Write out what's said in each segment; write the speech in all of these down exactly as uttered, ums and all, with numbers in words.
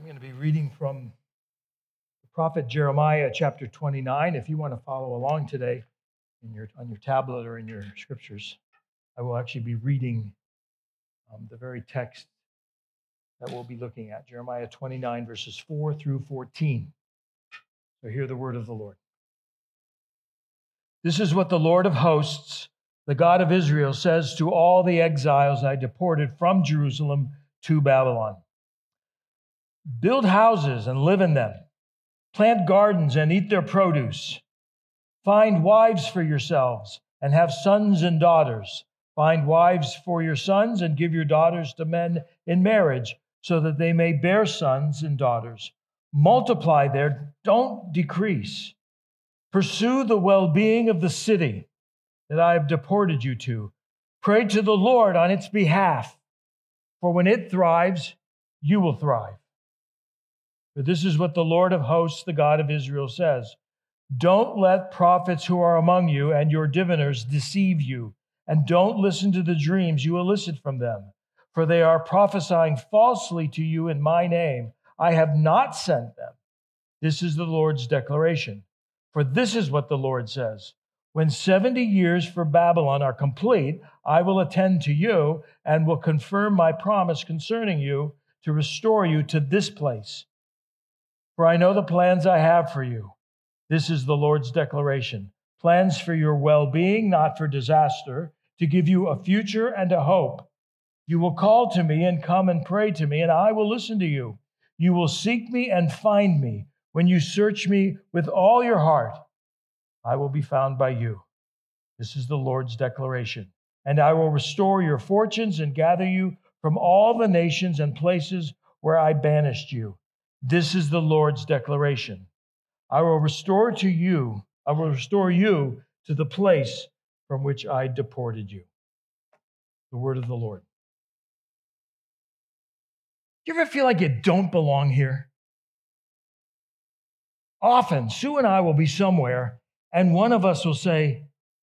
going to be reading from the prophet Jeremiah, chapter twenty-nine. If you want to follow along today in your, on your tablet or in your scriptures, I will actually be reading um, the very text that we'll be looking at, Jeremiah twenty-nine, verses four through fourteen. So hear the word of the Lord. This is what the Lord of hosts, the God of Israel, says to all the exiles I deported from Jerusalem to Babylon. Build houses and live in them. Plant gardens and eat their produce. Find wives for yourselves and have sons and daughters. Find wives for your sons and give your daughters to men in marriage so that they may bear sons and daughters. Multiply there, don't decrease. Pursue the well-being of the city that I have deported you to. Pray to the Lord on its behalf, for when it thrives, you will thrive. For this is what the Lord of hosts, the God of Israel, says. Don't let prophets who are among you and your diviners deceive you, and don't listen to the dreams you elicit from them, for they are prophesying falsely to you in my name. I have not sent them. This is the Lord's declaration. For this is what the Lord says. When seventy years for Babylon are complete, I will attend to you and will confirm my promise concerning you to restore you to this place. For I know the plans I have for you. This is the Lord's declaration. Plans for your well-being, not for disaster, to give you a future and a hope. You will call to me and come and pray to me, and I will listen to you. You will seek me and find me when you search me with all your heart. I will be found by you. This is the Lord's declaration. And I will restore your fortunes and gather you from all the nations and places where I banished you. This is the Lord's declaration. I will restore to you, I will restore you to the place from which I deported you. The word of the Lord. Do you ever feel like you don't belong here? Often, Sue and I will be somewhere, and one of us will say,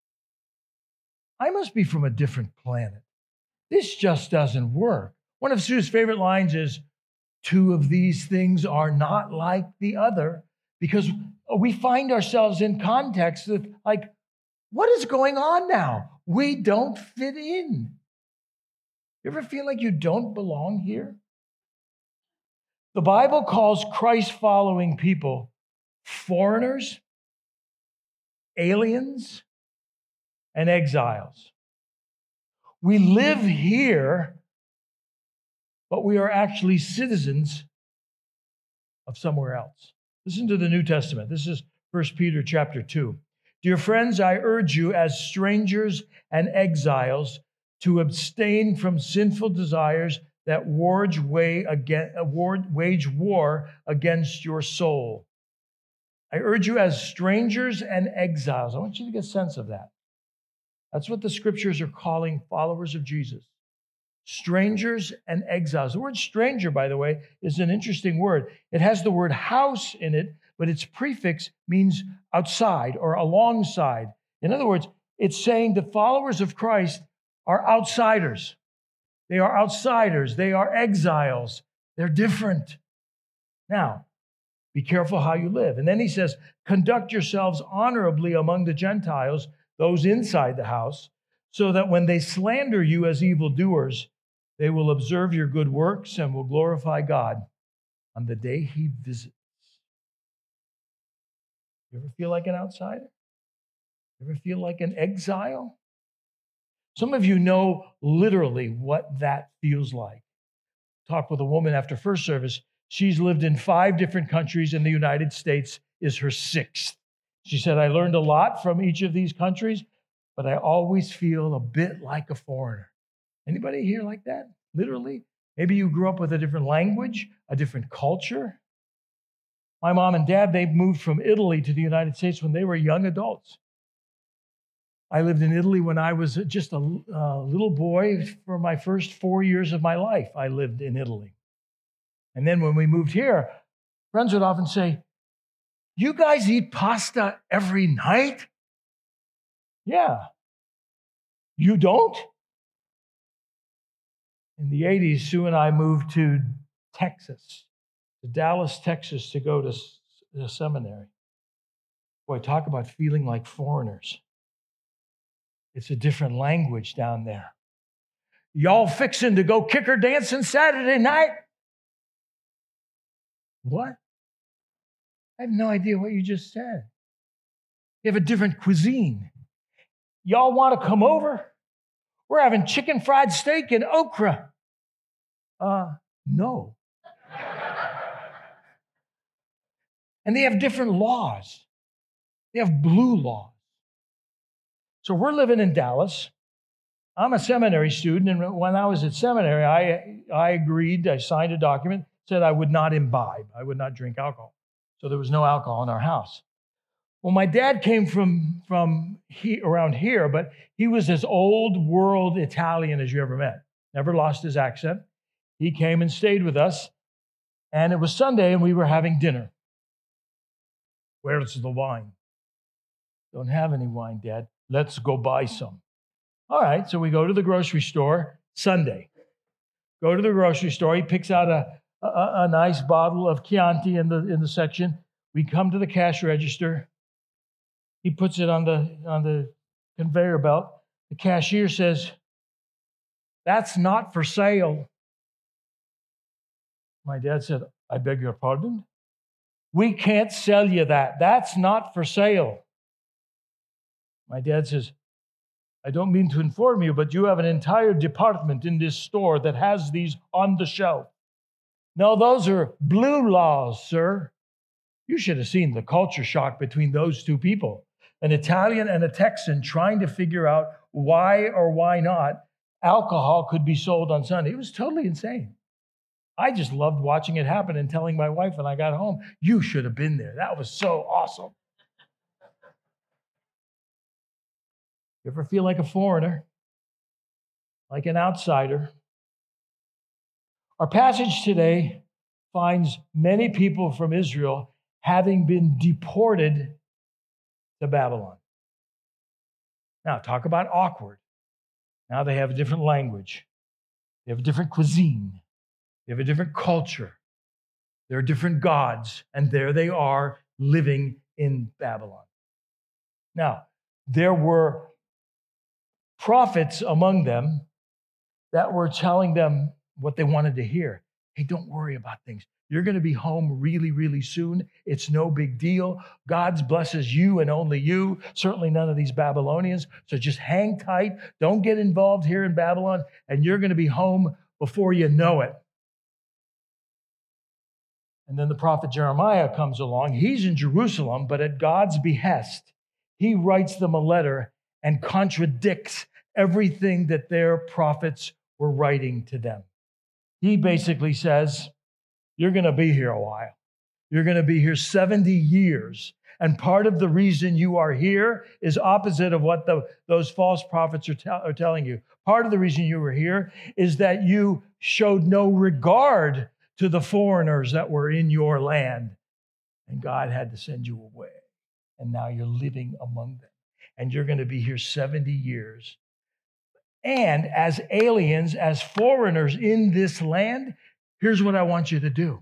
I must be from a different planet. This just doesn't work. One of Sue's favorite lines is, two of these things are not like the other, because we find ourselves in context of like, what is going on now? We don't fit in. You ever feel like you don't belong here? The Bible calls Christ-following people foreigners, aliens, and exiles. We live here, but we are actually citizens of somewhere else. Listen to the New Testament. This is First Peter chapter two. Dear friends, I urge you as strangers and exiles to abstain from sinful desires that wage war against your soul. I urge you as strangers and exiles. I want you to get a sense of that. That's what the scriptures are calling followers of Jesus. Strangers and exiles. The word stranger, by the way, is an interesting word. It has the word house in it, but its prefix means outside or alongside. In other words, it's saying the followers of Christ are outsiders. They are outsiders. They are exiles. They're different. Now, be careful how you live. And then he says, conduct yourselves honorably among the Gentiles, those inside the house, so that when they slander you as evildoers, they will observe your good works and will glorify God on the day he visits. You ever feel like an outsider? You ever feel like an exile? Some of you know literally what that feels like. Talked with a woman after first service. She's lived in five different countries, and the United States is her sixth. She said, I learned a lot from each of these countries, but I always feel a bit like a foreigner. Anybody here like that? Literally? Maybe you grew up with a different language, a different culture. My mom and dad, they moved from Italy to the United States when they were young adults. I lived in Italy when I was just a uh, little boy. For my first four years of my life, I lived in Italy. And then when we moved here, friends would often say, you guys eat pasta every night? Yeah. You don't? In the eighties, Sue and I moved to Texas to Dallas, Texas to go to the seminary. Boy, talk about feeling like foreigners. It's a different language down there. Y'all fixing to go kicker dancing Saturday night? What? I have no idea what you just said. You have a different cuisine. Y'all want to come over? We're having chicken fried steak and okra. Uh, no. And they have different laws. They have blue laws. So we're living in Dallas. I'm a seminary student, and when I was at seminary, I, I agreed, I signed a document, said I would not imbibe, I would not drink alcohol. So there was no alcohol in our house. Well, my dad came from, from he, around here, but he was as old world Italian as you ever met. Never lost his accent. He came and stayed with us, and it was Sunday, and we were having dinner. Where's the wine? Don't have any wine, Dad. Let's go buy some. All right, so we go to the grocery store Sunday. Go to the grocery store. He picks out a, a, a nice bottle of Chianti in the, in the section. We come to the cash register. He puts it on the, on the conveyor belt. The cashier says, "That's not for sale." My dad said, "I beg your pardon? We can't sell you that. That's not for sale." My dad says, "I don't mean to inform you, but you have an entire department in this store that has these on the shelf." No, those are blue laws, sir. You should have seen the culture shock between those two people. An Italian and a Texan trying to figure out why or why not alcohol could be sold on Sunday. It was totally insane. I just loved watching it happen and telling my wife when I got home, "You should have been there. That was so awesome." You ever feel like a foreigner, like an outsider? Our passage today finds many people from Israel having been deported to Babylon. Now, talk about awkward. Now they have a different language. They have a different cuisine. They have a different culture. There are different gods, and there they are living in Babylon. Now, there were prophets among them that were telling them what they wanted to hear. Hey, don't worry about things. You're going to be home really, really soon. It's no big deal. God blesses you and only you, certainly none of these Babylonians. So just hang tight. Don't get involved here in Babylon, and you're going to be home before you know it. And then the prophet Jeremiah comes along. He's in Jerusalem, but at God's behest, he writes them a letter and contradicts everything that their prophets were writing to them. He basically says, you're going to be here a while. You're going to be here seventy years. And part of the reason you are here is opposite of what the, those false prophets are, te- are telling you. Part of the reason you were here is that you showed no regard to the foreigners that were in your land. And God had to send you away. And now you're living among them. And you're going to be here seventy years. And as aliens, as foreigners in this land, here's what I want you to do.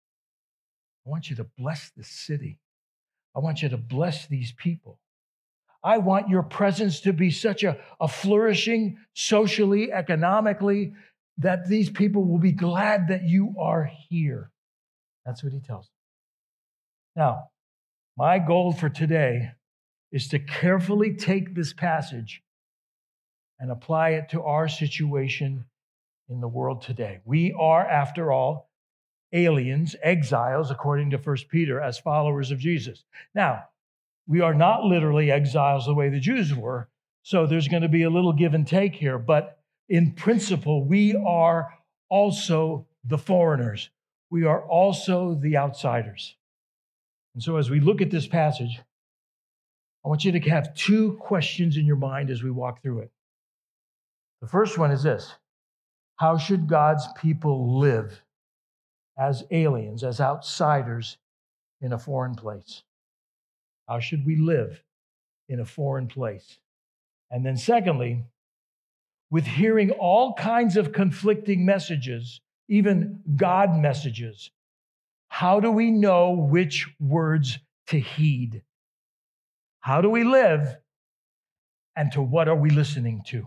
I want you to bless this city. I want you to bless these people. I want your presence to be such a, a flourishing, socially, economically, that these people will be glad that you are here. That's what he tells them. Now, my goal for today is to carefully take this passage and apply it to our situation in the world today. We are, after all, aliens, exiles, according to First Peter, as followers of Jesus. Now, we are not literally exiles the way the Jews were, so there's going to be a little give and take here, but in principle, we are also the foreigners. We are also the outsiders. And so as we look at this passage, I want you to have two questions in your mind as we walk through it. The first one is this: how should God's people live as aliens, as outsiders in a foreign place? How should we live in a foreign place? And then secondly, with hearing all kinds of conflicting messages, even God messages, How do we know which words to heed? How do we live? And to what are we listening to?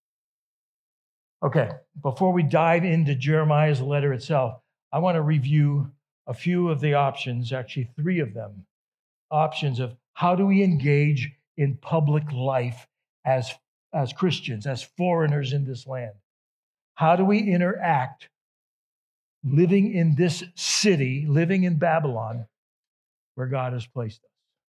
Okay, before we dive into Jeremiah's letter itself, I want to review a few of the options, actually three of them, options of how do we engage in public life as, as Christians, as foreigners in this land? How do we interact living in this city, living in Babylon, where God has placed us?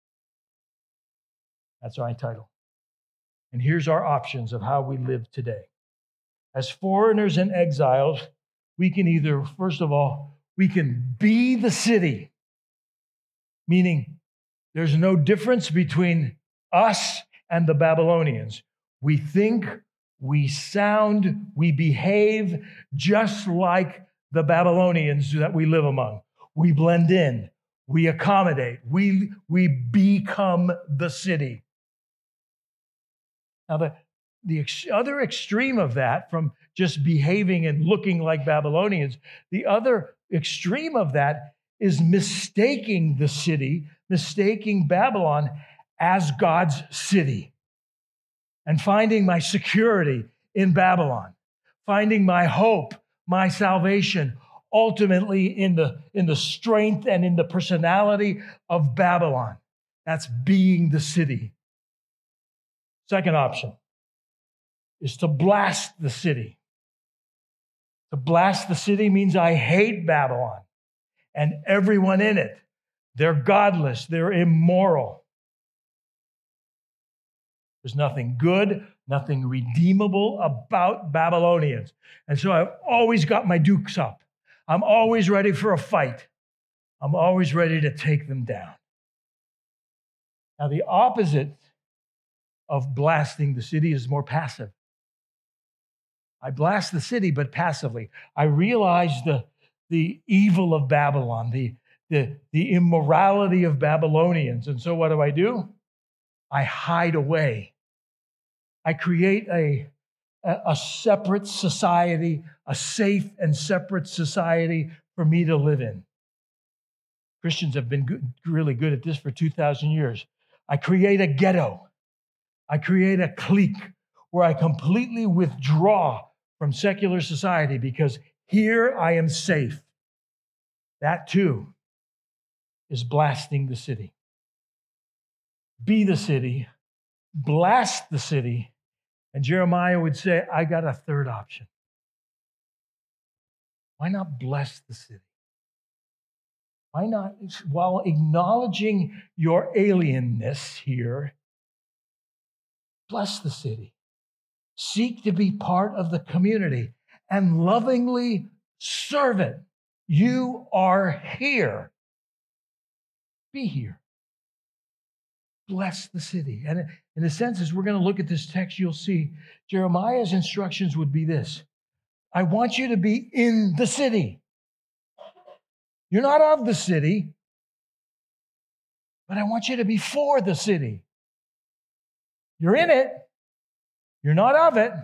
That's my title. And here's our options of how we live today. As foreigners and exiles, we can either, first of all, we can be the city, meaning there's no difference between us and the Babylonians. We think, we sound, we behave just like the Babylonians that we live among. We blend in, we accommodate, we, we become the city. Now, the, the ex- other extreme of that, from just behaving and looking like Babylonians, the other extreme of that is mistaking the city, mistaking Babylon as God's city, and finding my security in Babylon, finding my hope, my salvation, ultimately in the, in the strength and in the personality of Babylon. That's being the city. Second option is to blast the city. To blast the city means I hate Babylon and everyone in it. They're godless. They're immoral. There's nothing good, nothing redeemable about Babylonians. And so I've always got my dukes up. I'm always ready for a fight. I'm always ready to take them down. Now, the opposite of blasting the city is more passive. I blast the city, but passively. I realize the, the evil of Babylon, the, the, the immorality of Babylonians. And so what do I do? I hide away. I create a, a separate society, a safe and separate society for me to live in. Christians have been good, really good at this for two thousand years. I create a ghetto. I create a clique where I completely withdraw from secular society because here I am safe. That too is blasting the city. Be the city, blast the city, and Jeremiah would say, I got a third option. Why not bless the city? Why not, while acknowledging your alienness here, bless the city. Seek to be part of the community and lovingly serve it. You are here. Be here. Bless the city. And in a sense, as we're going to look at this text, you'll see Jeremiah's instructions would be this. I want you to be in the city. You're not of the city, but I want you to be for the city. You're in it. You're not of it,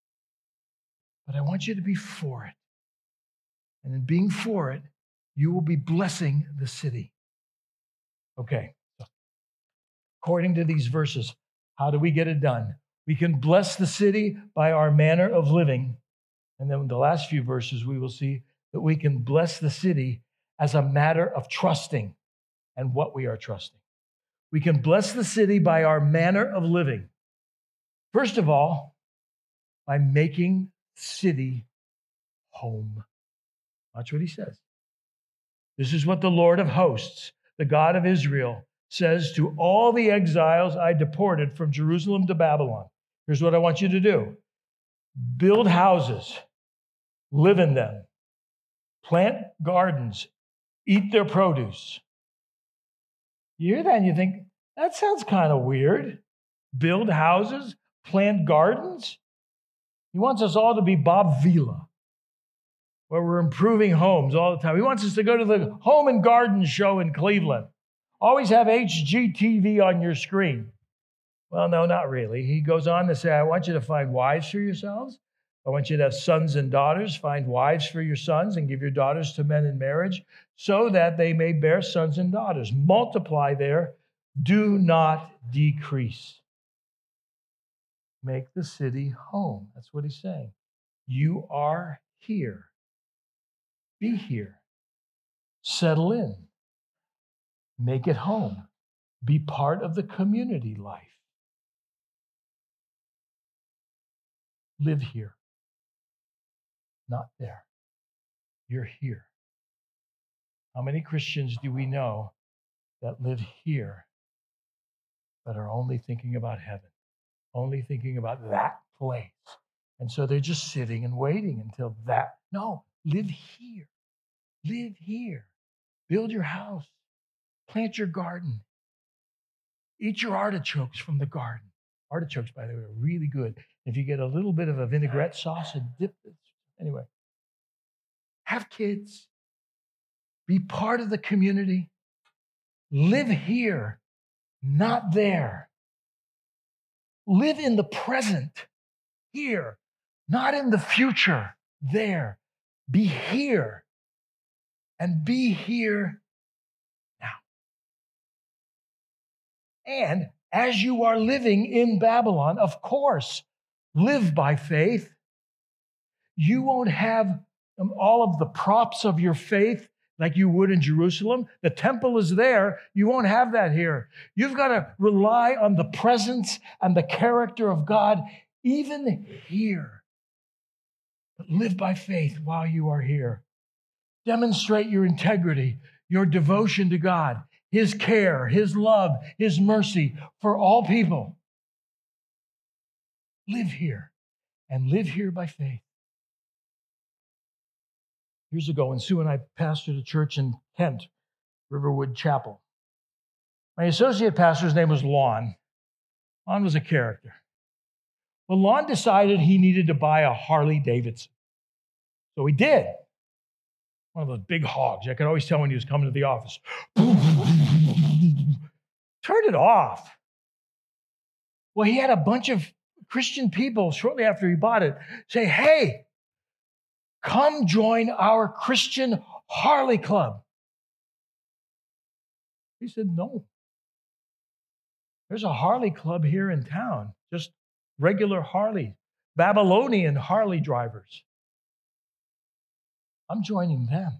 but I want you to be for it. And in being for it, you will be blessing the city. Okay. According to these verses, how do we get it done? We can bless the city by our manner of living. And then in the last few verses, we will see that we can bless the city as a matter of trusting and what we are trusting. We can bless the city by our manner of living. First of all, by making city home. Watch what he says. This is what the Lord of hosts, the God of Israel, says to all the exiles I deported from Jerusalem to Babylon. Here's what I want you to do. Build houses, live in them, plant gardens, eat their produce. You hear that and you think, that sounds kind of weird. Build houses, plant gardens. He wants us all to be Bob Vila, where we're improving homes all the time. He wants us to go to the Home and Garden Show in Cleveland. Always have H G T V on your screen. Well, no, not really. He goes on to say, I want you to find wives for yourselves. I want you to have sons and daughters. Find wives for your sons and give your daughters to men in marriage so that they may bear sons and daughters. Multiply there, do not decrease. Make the city home. That's what he's saying. You are here. Be here. Settle in. Make it home. Be part of the community life. Live here. Not there. You're here. How many Christians do we know that live here but are only thinking about heaven, only thinking about that place? And so they're just sitting and waiting until that. No, live here. Live here. Build your house. Plant your garden. Eat your artichokes from the garden. Artichokes, by the way, are really good. If you get a little bit of a vinaigrette sauce and dip it. Anyway, have kids. Be part of the community. Live here, not there. Live in the present, here, not in the future, there. Be here and be here now. And as you are living in Babylon, of course, live by faith. You won't have all of the props of your faith like you would in Jerusalem. The temple is there. You won't have that here. You've got to rely on the presence and the character of God, even here. But live by faith while you are here. Demonstrate your integrity, your devotion to God, His care, His love, His mercy for all people. Live here and live here by faith. Years ago, when Sue and I pastored a church in Kent, Riverwood Chapel, my associate pastor's name was Lon. Lon was a character. Well, Lon decided he needed to buy a Harley Davidson. So he did. One of those big hogs. I could always tell when he was coming to the office. Turn it off. Well, he had a bunch of Christian people shortly after he bought it say, hey, come join our Christian Harley Club. He said, no. There's a Harley Club here in town, just regular Harley, Babylonian Harley drivers. I'm joining them.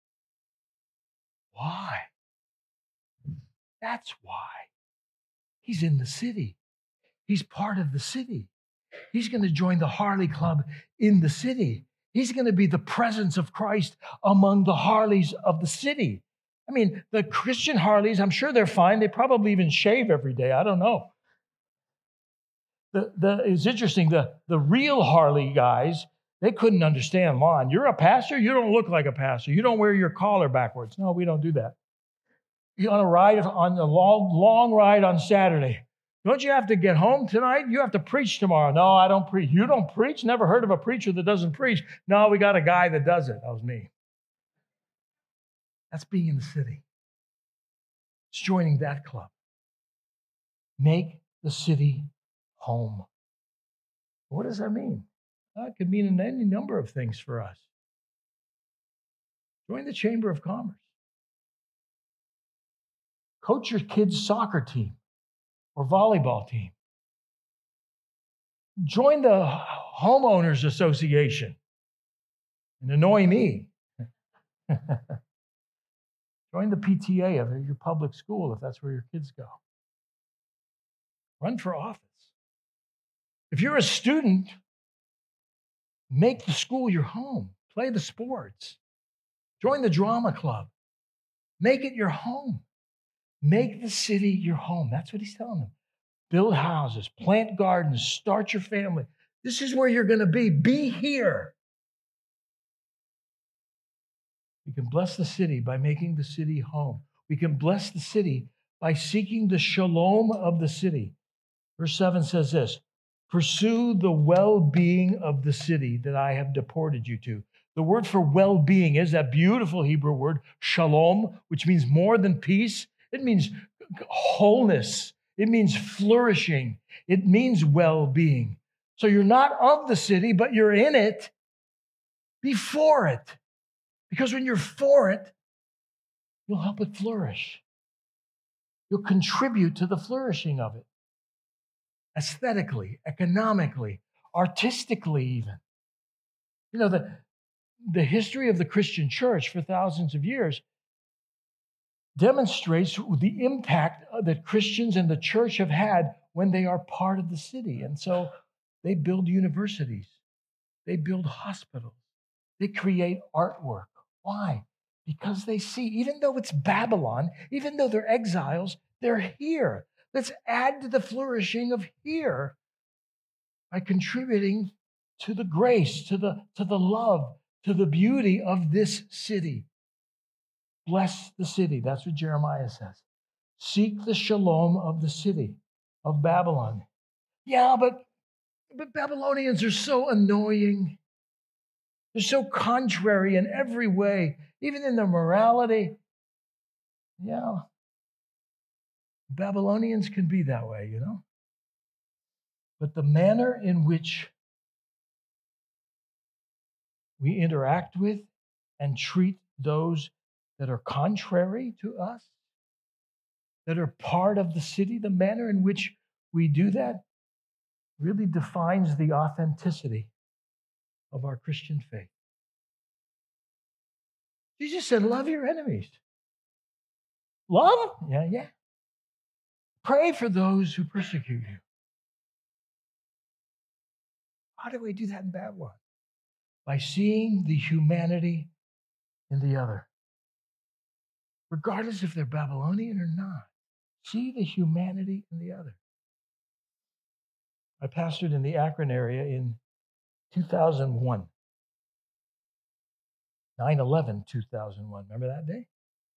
Why? That's why. He's in the city. He's part of the city. He's going to join the Harley Club in the city. He's going to be the presence of Christ among the Harleys of the city. I mean, the Christian Harleys, I'm sure they're fine. They probably even shave every day. I don't know. The, the, it's interesting. The, the real Harley guys, they couldn't understand Lon. You're a pastor? You don't look like a pastor. You don't wear your collar backwards. No, we don't do that. You're on a ride, on a long, long ride on Saturday. Don't you have to get home tonight? You have to preach tomorrow. No, I don't preach. You don't preach? Never heard of a preacher that doesn't preach. No, we got a guy that does it. That was me. That's being in the city. It's joining that club. Make the city home. What does that mean? Well, it could mean any number of things for us. Join the Chamber of Commerce. Coach your kids' soccer team or volleyball team. Join the homeowners association and annoy me. Join the P T A of your public school if that's where your kids go. Run for office. If you're a student, make the school your home. Play the sports. Join the drama club. Make it your home. Make the city your home. That's what he's telling them. Build houses, plant gardens, start your family. This is where you're going to be. Be here. We can bless the city by making the city home. We can bless the city by seeking the shalom of the city. Verse seven says this, pursue the well-being of the city that I have deported you to. The word for well-being is that beautiful Hebrew word, shalom, which means more than peace. It means wholeness. It means flourishing. It means well-being. So you're not of the city, but you're in it. Be for it. Because when you're for it, you'll help it flourish. You'll contribute to the flourishing of it. Aesthetically, economically, artistically even. You know, the, the history of the Christian church for thousands of years demonstrates the impact that Christians and the church have had when they are part of the city. And so they build universities. They build hospitals. They create artwork. Why? Because they see, even though it's Babylon, even though they're exiles, they're here. Let's add to the flourishing of here by contributing to the grace, to the, to the love, to the beauty of this city. Bless the city. That's what Jeremiah says. Seek the shalom of the city of Babylon. Yeah, but, but Babylonians are so annoying. They're so contrary in every way, even in their morality. Yeah, Babylonians can be that way, you know. But the manner in which we interact with and treat those that are contrary to us, that are part of the city, the manner in which we do that really defines the authenticity of our Christian faith. Jesus said, love your enemies. Love? Yeah, yeah. Pray for those who persecute you. How do we do that in Babylon? By seeing the humanity in the other. Regardless if they're Babylonian or not. See the humanity in the other. I pastored in the Akron area in two thousand one. nine eleven two thousand one. Remember that day?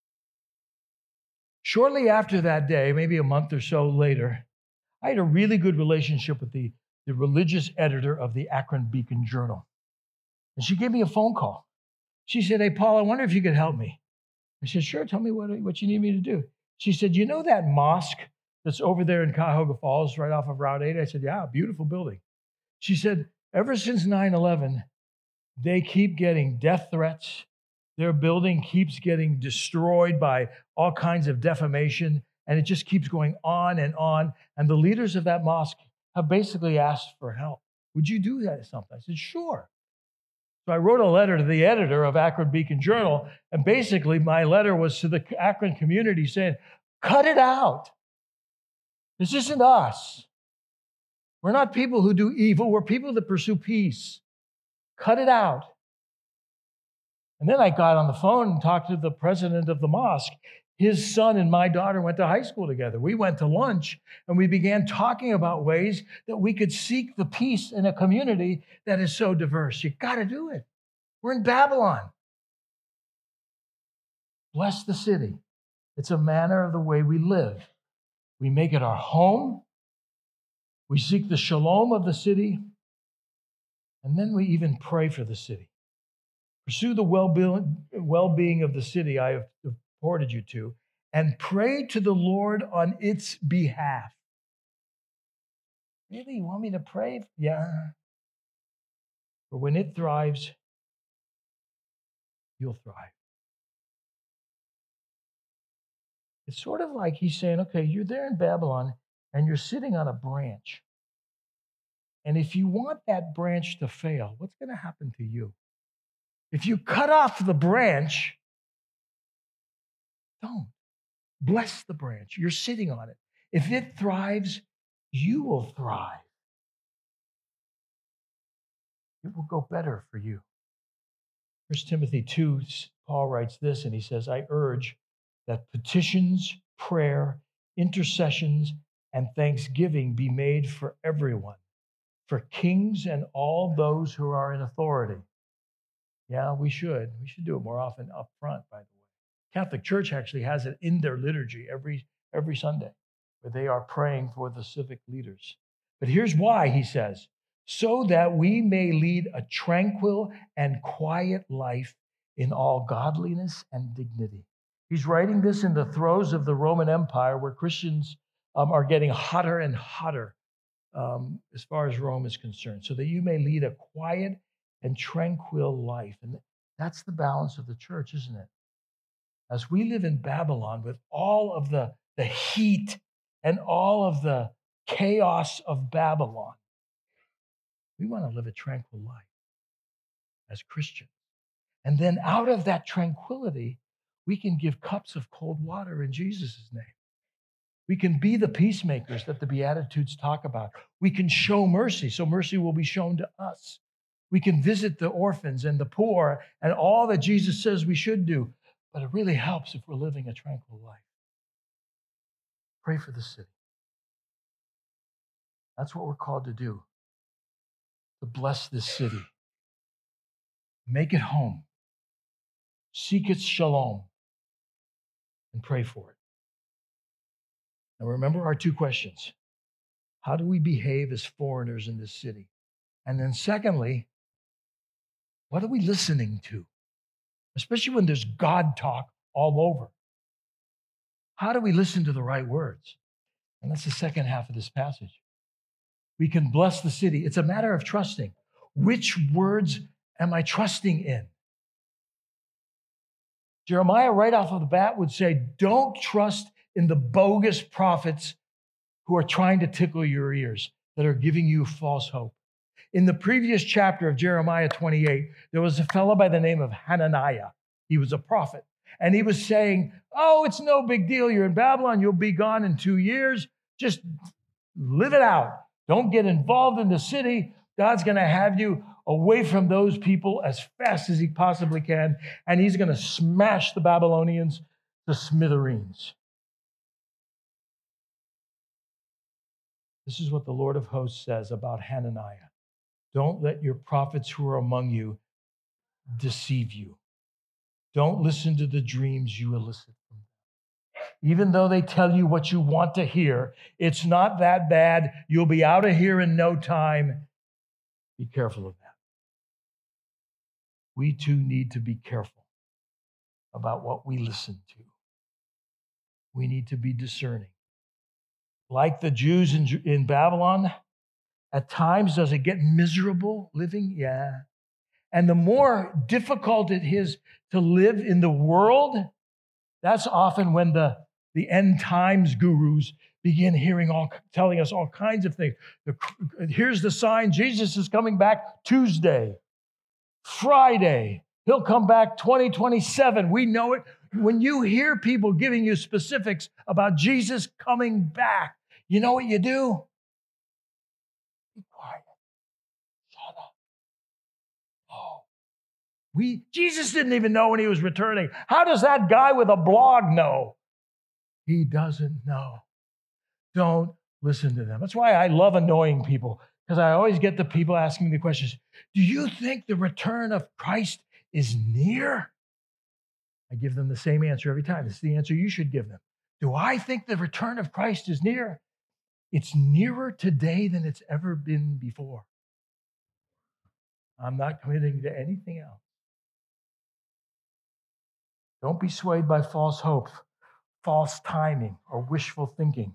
Shortly after that day, maybe a month or so later, I had a really good relationship with the, the religious editor of the Akron Beacon Journal. And she gave me a phone call. She said, hey, Paul, I wonder if you could help me. I said, sure, tell me what, what you need me to do. She said, you know that mosque that's over there in Cuyahoga Falls, right off of Route eight? I said, yeah, beautiful building. She said, ever since nine eleven, they keep getting death threats. Their building keeps getting destroyed by all kinds of defamation, and it just keeps going on and on. And the leaders of that mosque have basically asked for help. Would you do that something? I said, sure. So I wrote a letter to the editor of Akron Beacon Journal, and basically my letter was to the Akron community saying, cut it out. This isn't us. We're not people who do evil. We're people that pursue peace. Cut it out. And then I got on the phone and talked to the president of the mosque. His son and my daughter went to high school together. We went to lunch, and we began talking about ways that we could seek the peace in a community that is so diverse. You got to do it. We're in Babylon. Bless the city. It's a manner of the way we live. We make it our home. We seek the shalom of the city. And then we even pray for the city. Pursue the well-being of the city I have reported you to, and pray to the Lord on its behalf. Really? You want me to pray? Yeah. For when it thrives, you'll thrive. It's sort of like he's saying, okay, you're there in Babylon, and you're sitting on a branch. And if you want that branch to fail, what's going to happen to you? If you cut off the branch, don't. Bless the branch. You're sitting on it. If it thrives, you will thrive. It will go better for you. First Timothy two, Paul writes this, and he says, I urge that petitions, prayer, intercessions, and thanksgiving be made for everyone, for kings and all those who are in authority. Yeah, we should. We should do it more often up front, by the way. Catholic Church actually has it in their liturgy every, every Sunday, where they are praying for the civic leaders. But here's why, he says, so that we may lead a tranquil and quiet life in all godliness and dignity. He's writing this in the throes of the Roman Empire, where Christians um, are getting hotter and hotter um, as far as Rome is concerned, so that you may lead a quiet and tranquil life. And that's the balance of the church, isn't it? as we live in Babylon with all of the, the heat and all of the chaos of Babylon, we want to live a tranquil life as Christians. And then out of that tranquility, we can give cups of cold water in Jesus' name. We can be the peacemakers that the Beatitudes talk about. We can show mercy, so mercy will be shown to us. We can visit the orphans and the poor and all that Jesus says we should do. But it really helps if we're living a tranquil life. Pray for the city. That's what we're called to do, to bless this city. Make it home. Seek its shalom and pray for it. Now remember our two questions. How do we behave as foreigners in this city? And then secondly, what are we listening to? Especially when there's God talk all over. How do we listen to the right words? And that's the second half of this passage. We can bless the city. It's a matter of trusting. Which words am I trusting in? Jeremiah, right off of the bat, would say, don't trust in the bogus prophets who are trying to tickle your ears, that are giving you false hope. In the previous chapter of Jeremiah twenty-eight, there was a fellow by the name of Hananiah. He was a prophet. And he was saying, oh, it's no big deal. You're in Babylon. You'll be gone in two years. Just live it out. Don't get involved in the city. God's going to have you away from those people as fast as he possibly can. And he's going to smash the Babylonians to smithereens. This is what the Lord of hosts says about Hananiah. Don't let your prophets who are among you deceive you. Don't listen to the dreams you elicit from them. Even though they tell you what you want to hear, it's not that bad. You'll be out of here in no time. Be careful of that. We too need to be careful about what we listen to. We need to be discerning. Like the Jews in, in Babylon, at times, does it get miserable living? Yeah. And the more difficult it is to live in the world, that's often when the, the end times gurus begin hearing all, telling us all kinds of things. The, here's the sign, Jesus is coming back Tuesday, Friday. He'll come back twenty twenty-seven. We know it. When you hear people giving you specifics about Jesus coming back, you know what you do? Be quiet. Shut up. Oh. We, Jesus didn't even know when he was returning. How does that guy with a blog know? He doesn't know. Don't listen to them. That's why I love annoying people, because I always get the people asking me the questions. Do you think the return of Christ is near? I give them the same answer every time. It's the answer you should give them. Do I think the return of Christ is near? It's nearer today than it's ever been before. I'm not committing to anything else. Don't be swayed by false hope, false timing, or wishful thinking.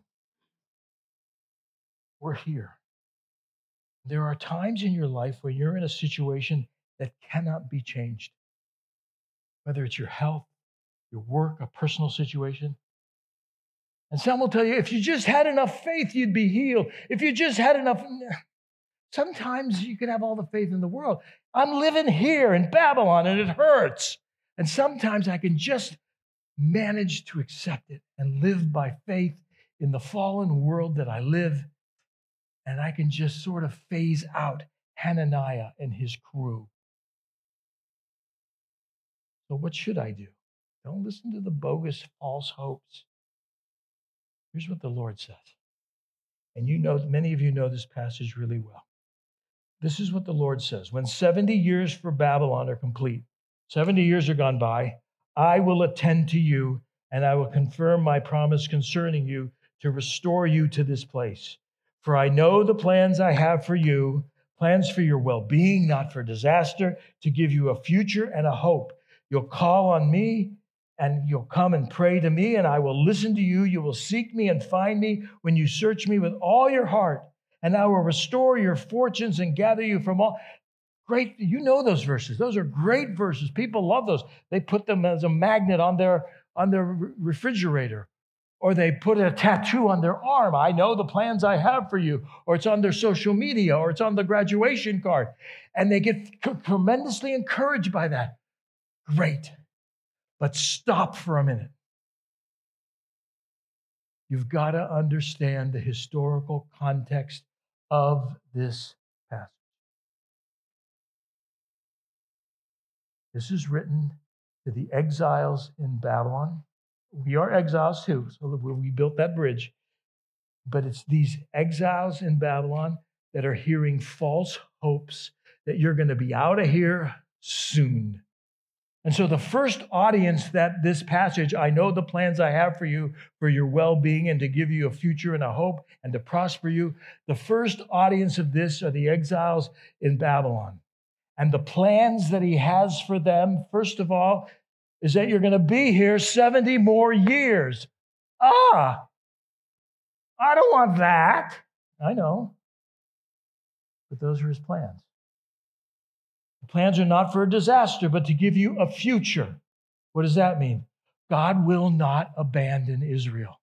We're here. There are times in your life where you're in a situation that cannot be changed. Whether it's your health, your work, a personal situation. And some will tell you, if you just had enough faith, you'd be healed. If you just had enough... Sometimes you can have all the faith in the world. I'm living here in Babylon, and it hurts. And sometimes I can just manage to accept it and live by faith in the fallen world that I live. And I can just sort of phase out Hananiah and his crew. So what should I do? Don't listen to the bogus false hopes. Here's what the Lord says. And you know, many of you know this passage really well. This is what the Lord says. When seventy years for Babylon are complete, seventy years are gone by, I will attend to you, and I will confirm my promise concerning you to restore you to this place. For I know the plans I have for you, plans for your well-being, not for disaster, to give you a future and a hope. You'll call on me, and you'll come and pray to me, and I will listen to you. You will seek me and find me when you search me with all your heart, and I will restore your fortunes and gather you from all. Great, you know those verses. Those are great verses. People love those. They put them as a magnet on their, on their re- refrigerator, or they put a tattoo on their arm. I know the plans I have for you, or it's on their social media, or it's on the graduation card. And they get c- tremendously encouraged by that. Great. But stop for a minute. You've got to understand the historical context of this passage. This is written to the exiles in Babylon. We are exiles too, so we built that bridge. But it's these exiles in Babylon that are hearing false hopes that you're going to be out of here soon. And so the first audience that this passage, I know the plans I have for you, for your well-being and to give you a future and a hope and to prosper you. The first audience of this are the exiles in Babylon. And the plans that he has for them, first of all, is that you're going to be here seventy more years. Ah, I don't want that. I know. But those are his plans. The plans are not for a disaster, but to give you a future. What does that mean? God will not abandon Israel.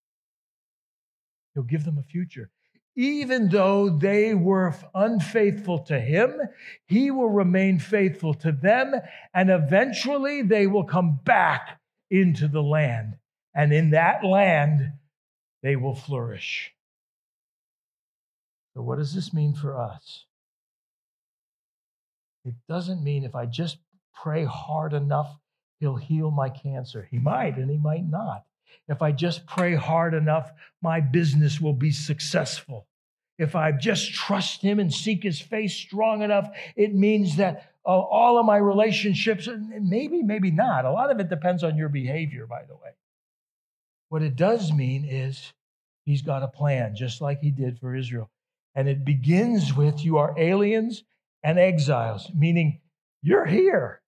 He'll give them a future. Even though they were unfaithful to him, he will remain faithful to them, and eventually they will come back into the land. And in that land, they will flourish. So what does this mean for us? It doesn't mean if I just pray hard enough, he'll heal my cancer. He might, and he might not. If I just pray hard enough, my business will be successful. If I just trust him and seek his face strong enough, it means that uh, all of my relationships, maybe, maybe not. A lot of it depends on your behavior, by the way. What it does mean is he's got a plan, just like he did for Israel. And it begins with you are aliens and exiles, meaning you're here.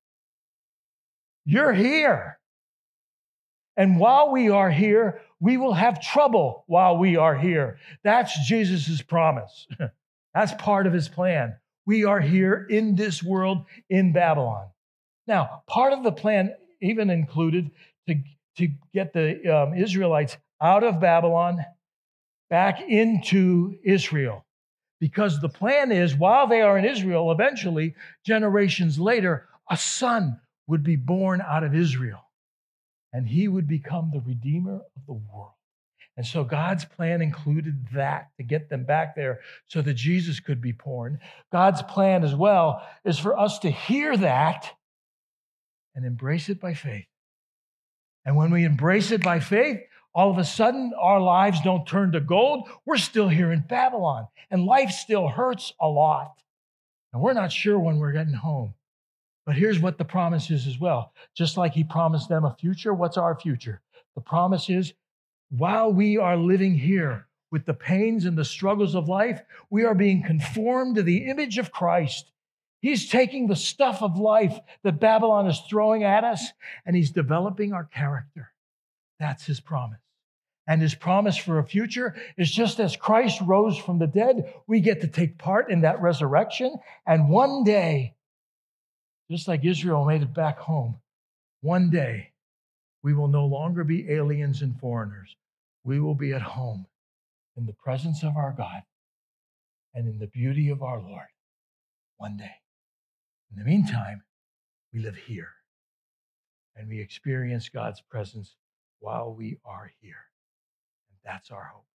You're here. And while we are here, we will have trouble while we are here. That's Jesus' promise. That's part of his plan. We are here in this world in Babylon. Now, part of the plan even included to, to get the um, Israelites out of Babylon back into Israel. Because the plan is, while they are in Israel, eventually, generations later, a son would be born out of Israel. And he would become the Redeemer of the world. And so God's plan included that, to get them back there so that Jesus could be born. God's plan as well is for us to hear that and embrace it by faith. And when we embrace it by faith, all of a sudden our lives don't turn to gold. We're still here in Babylon, and life still hurts a lot. And we're not sure when we're getting home. But here's what the promise is as well. Just like he promised them a future, what's our future? The promise is, while we are living here with the pains and the struggles of life, we are being conformed to the image of Christ. He's taking the stuff of life that Babylon is throwing at us, and he's developing our character. That's his promise. And his promise for a future is just as Christ rose from the dead, we get to take part in that resurrection. And one day, just like Israel made it back home, one day we will no longer be aliens and foreigners. We will be at home in the presence of our God and in the beauty of our Lord one day. In the meantime, we live here and we experience God's presence while we are here. And that's our hope.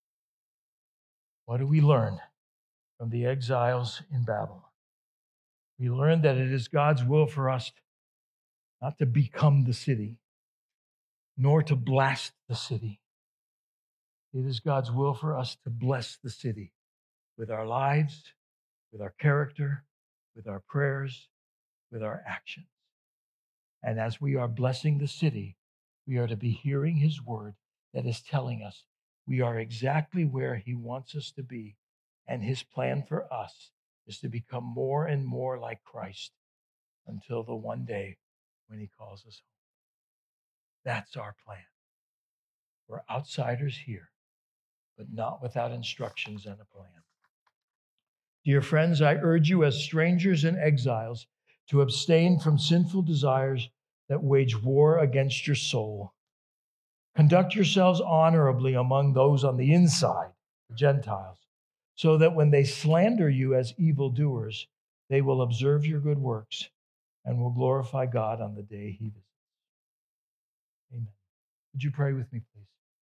What do we learn from the exiles in Babylon? We learn that it is God's will for us not to become the city, nor to blast the city. It is God's will for us to bless the city with our lives, with our character, with our prayers, with our actions. And as we are blessing the city, we are to be hearing his word that is telling us we are exactly where he wants us to be. And his plan for us is to become more and more like Christ until the one day when he calls us home. That's our plan. We're outsiders here, but not without instructions and a plan. Dear friends, I urge you as strangers and exiles to abstain from sinful desires that wage war against your soul. Conduct yourselves honorably among those on the inside, the Gentiles, so that when they slander you as evildoers, they will observe your good works and will glorify God on the day he visits. Amen. Would you pray with me, please?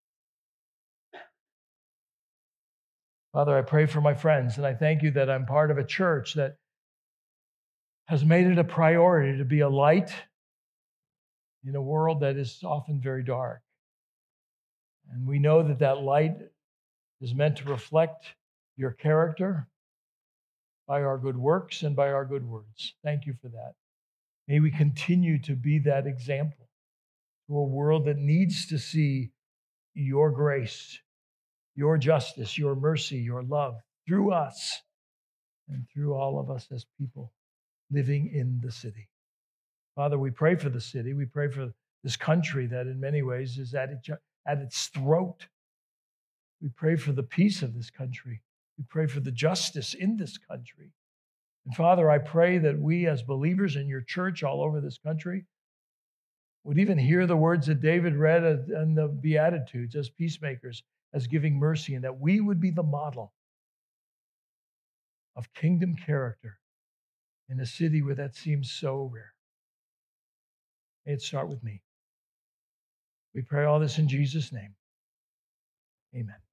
Father, I pray for my friends, and I thank you that I'm part of a church that has made it a priority to be a light in a world that is often very dark. And we know that that light is meant to reflect your character by our good works and by our good words. Thank you for that. May we continue to be that example to a world that needs to see your grace, your justice, your mercy, your love through us and through all of us as people living in the city. Father, we pray for the city. We pray for this country that in many ways is at its, at its throat. We pray for the peace of this country. We pray for the justice in this country. And Father, I pray that we as believers in your church all over this country would even hear the words that David read in the Beatitudes as peacemakers, as giving mercy, and that we would be the model of kingdom character in a city where that seems so rare. May it start with me. We pray all this in Jesus' name. Amen.